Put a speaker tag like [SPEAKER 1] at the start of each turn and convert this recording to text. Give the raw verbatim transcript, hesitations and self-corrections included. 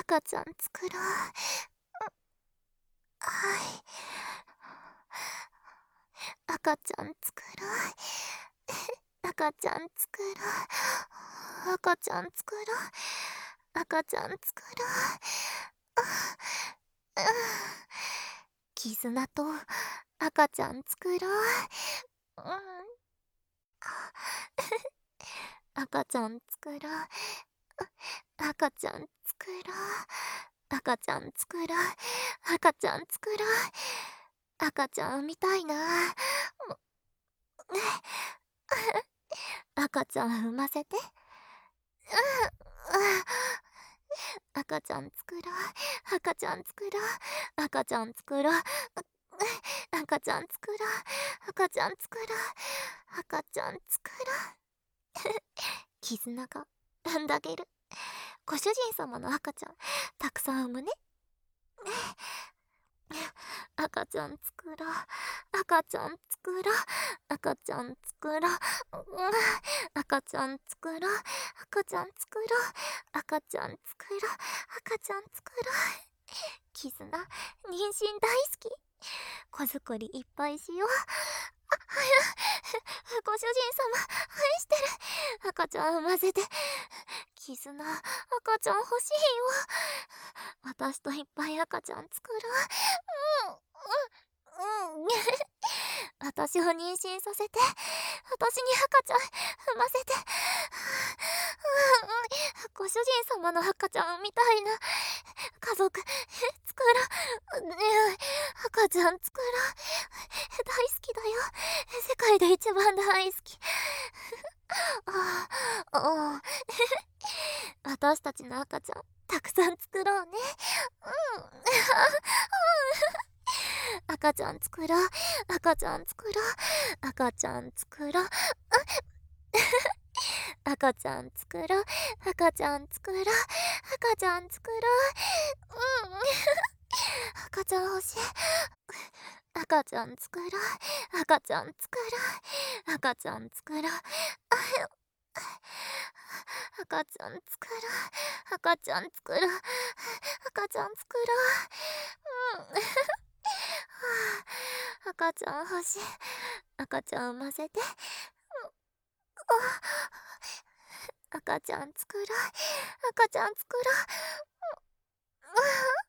[SPEAKER 1] 赤ちゃん作ろう。はい。赤ちゃん作ろう。赤ちゃん作ろう。赤ちゃん作ろう。赤ちゃん作ろう。うん。絆と赤ちゃん作ろう。うん。赤ちゃん作ろう。赤ちゃん作ろう。赤ちゃん作ろう。赤ちゃん作ろう。赤ちゃん産みたいな。赤ちゃん産ませて。赤ちゃん作ろう。赤ちゃん作ろう。赤ちゃん作ろう。赤ちゃん作ろう。赤ちゃん作ろう。赤ちゃん作ろう。絆が産んだげる。ご主人様の赤ちゃんたくさん産むね。赤ちゃん作ろう。赤ちゃん作ろう。赤ちゃん作ろう。赤ちゃん作ろう。赤ちゃん作ろう。赤ちゃん作ろう。赤ちゃん作ろう。絆、妊娠大好き。子作りいっぱいしよう。あ、はや、ご主人様、愛してる。赤ちゃん産ませて。絆、赤ちゃん欲しいよ。私といっぱい赤ちゃん作ろう。うん、うん、うん。私を妊娠させて。私に赤ちゃん産ませて。ご主人様の赤ちゃん産みたいな。家族作ろう。ねえ、赤ちゃん作ろう。大好きだよ。世界で一番大好き。ああ、私たちの赤ちゃんたくさん作ろうね。うん。赤ちゃん作ろう。赤ちゃん作ろう。赤ちゃん作ろう。赤ちゃん作ろう。赤ちゃん作ろう。赤ちゃん作ろう。うん。赤ちゃん欲しい。赤ちゃん作ろう。赤ちゃん作ろう。赤ちゃん作ろう。赤ちゃん作ろう。赤ちゃん作ろう。赤ちゃん作ろう。うん。赤ちゃん欲しい。赤ちゃん産ませて。赤ちゃん作ろう。赤ちゃん作ろう。